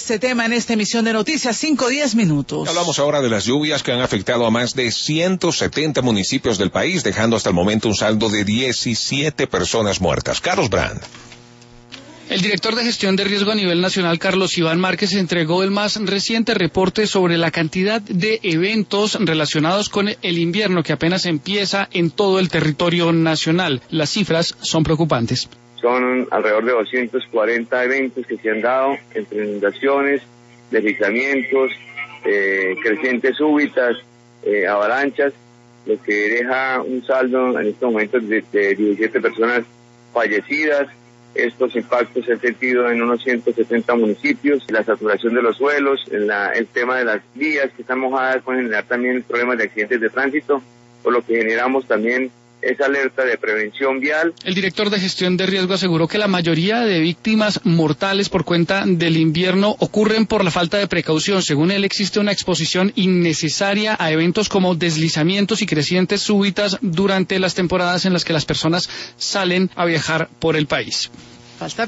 este tema en esta emisión de Noticias 5:10 minutos. Hablamos ahora de las lluvias que han afectado a más de 170 municipios del país, dejando hasta el momento un saldo de 17 personas muertas. Carlos Brand. El director de gestión de riesgo a nivel nacional, Carlos Iván Márquez, entregó el más reciente reporte sobre la cantidad de eventos relacionados con el invierno que apenas empieza en todo el territorio nacional. Las cifras son preocupantes. Son alrededor de 240 eventos que se han dado entre inundaciones, deslizamientos, crecientes súbitas, avalanchas, lo que deja un saldo en estos momentos de 17 personas fallecidas. Estos impactos se han sentido en unos 170 municipios. La saturación de los suelos, el tema de las vías que están mojadas pueden generar también problemas de accidentes de tránsito, por lo que generamos también esa alerta de prevención vial. El director de gestión de riesgo aseguró que la mayoría de víctimas mortales por cuenta del invierno ocurren por la falta de precaución. Según él, existe una exposición innecesaria a eventos como deslizamientos y crecientes súbitas durante las temporadas en las que las personas salen a viajar por el país. Falta